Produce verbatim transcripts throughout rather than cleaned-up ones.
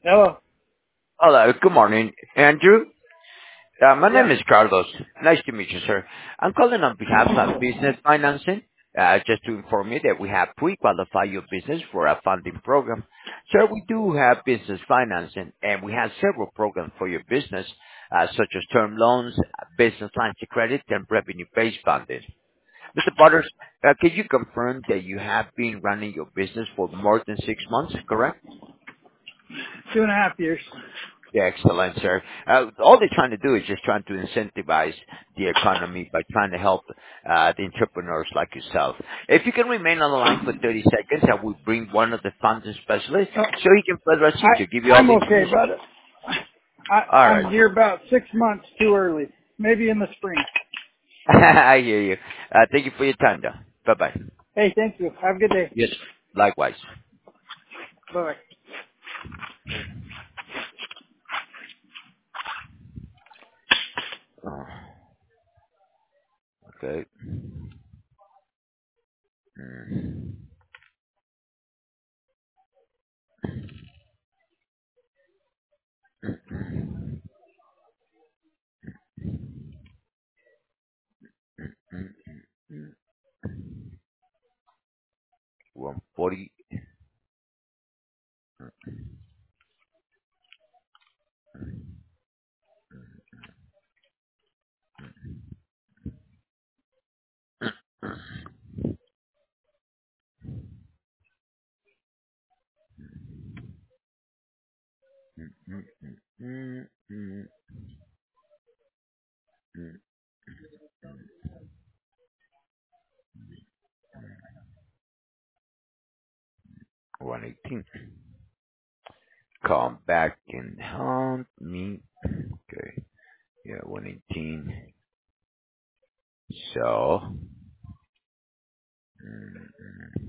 Hello. Hello, good morning, Andrew. Uh, my name Yeah. is Carlos. Nice to meet you, sir. I'm calling on behalf of Business Financing, uh, just to inform you that we have pre-qualified your business for a funding program. Sir, we do have business financing, and we have several programs for your business, uh, such as term loans, uh, business lines of credit, and revenue-based funding. Mister Butters, uh, can you confirm that you have been running your business for more than six months, correct? Two and a half years. Yeah, excellent, sir. Uh, all they're trying to do is just trying to incentivize the economy by trying to help uh, the entrepreneurs like yourself. If you can remain on the line for thirty seconds, I will bring one of the funding specialists Uh, so he can further assist you, give I you all I'm the okay, information. but I All right. I'm here about six months too early. Maybe in the spring. I hear you. Uh, thank you for your time, though. Bye-bye. Hey, thank you. Have a good day. Yes, likewise. Bye. Oh, okay. Mm. Mm. Mm. one forty. Mm. Mm. Mm. Mm. one eighteen. Come back and haunt me. Okay. Yeah, one eighteen. So, mm,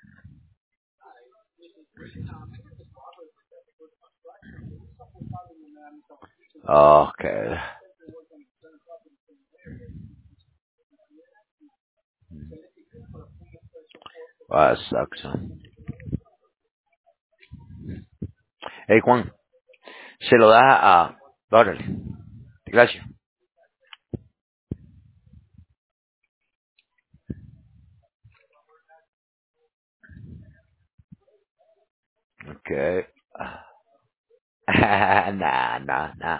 mm. Okay. Ah, that sucks. Huh? Hey, Juan, se lo da a... Órale. Gracias. Okay. nah, nah, nah.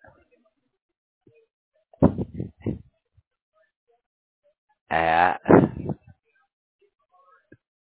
Ah.